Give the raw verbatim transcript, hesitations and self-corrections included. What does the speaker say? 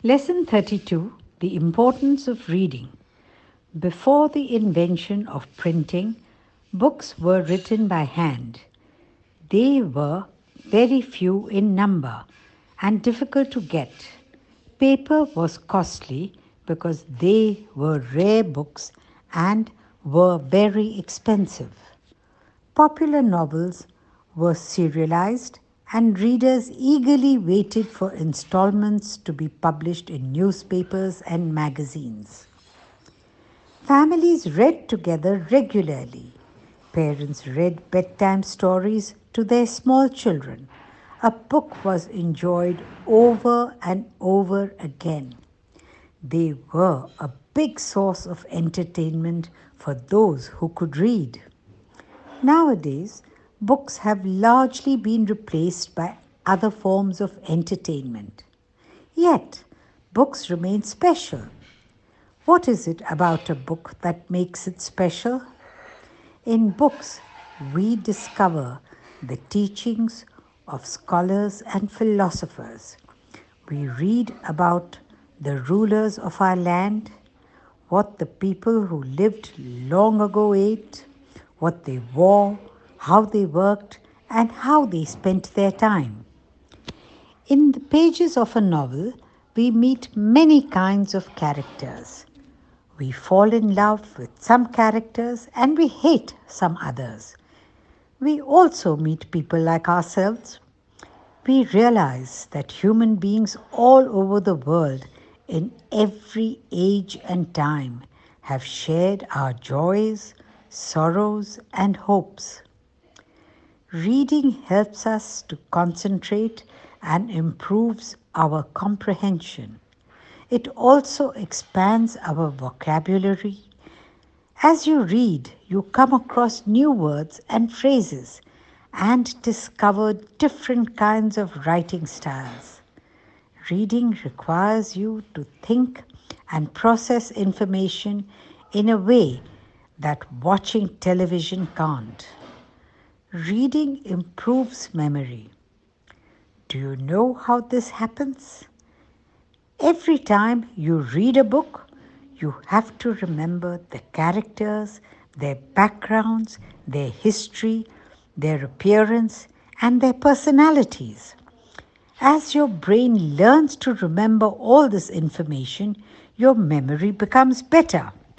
Lesson thirty-two, The Importance of Reading. Before the invention of printing, books were written by hand. They were very few in number and difficult to get. Paper was costly because they were rare books and were very expensive. Popular novels were serialized, and readers eagerly waited for installments to be published in newspapers and magazines. Families read together regularly. Parents read bedtime stories to their small children. A book was enjoyed over and over again. They were a big source of entertainment for those who could read. Nowadays, books have largely been replaced by other forms of entertainment. Yet, books remain special. What is it about a book that makes it special? In books, we discover the teachings of scholars and philosophers. We read about the rulers of our land, what the people who lived long ago ate, what they wore, how they worked, and how they spent their time. In the pages of a novel, we meet many kinds of characters. We fall in love with some characters and we hate some others. We also meet people like ourselves. We realize that human beings all over the world, in every age and time, have shared our joys, sorrows, and hopes. Reading helps us to concentrate and improves our comprehension. It also expands our vocabulary. As you read, you come across new words and phrases and discover different kinds of writing styles. Reading requires you to think and process information in a way that watching television can't. Reading improves memory. Do you know how this happens? Every time you read a book, you have to remember the characters, their backgrounds, their history, their appearance, and their personalities. As your brain learns to remember all this information, your memory becomes better.